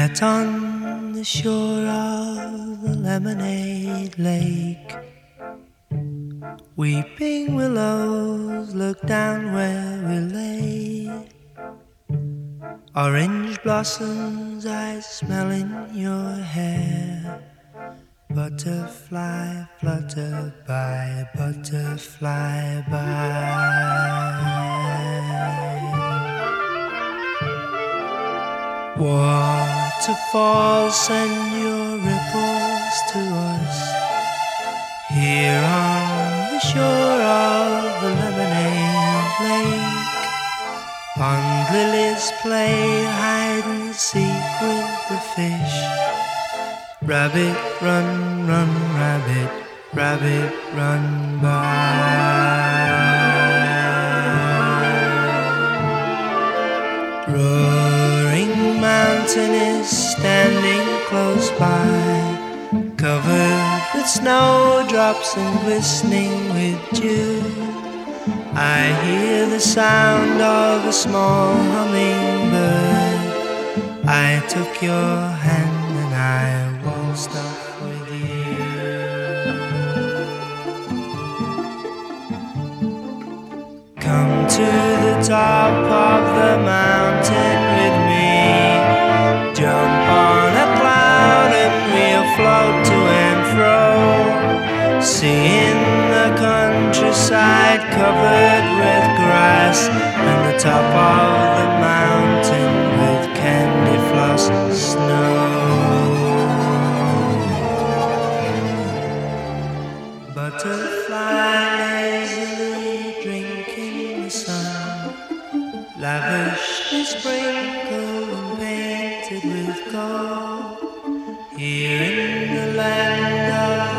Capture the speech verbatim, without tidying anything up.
Sat on the shore of the lemonade lake. Weeping willows look down where we lay. Orange blossoms I smell in your hair. Butterfly flutter by, butterfly by. Waterfalls send your ripples to us. Here on the shore of the lemonade lake, pond lilies play hide and seek with the fish. Rabbit, run, run, rabbit, rabbit, run by. Roaring mountain is standing close by, covered with snowdrops and glistening with dew. I hear the sound of a small hummingbird. I took your hand and I waltzed off with you. Come to the top of the mountain with me. Jump on a cloud and we'll float to and fro, seeing the countryside covered with grass, and the top of the mountain with candy floss snow. Butterfly lazily drinking the sun, lavishly sprinkled and painted with gold. Here in the land of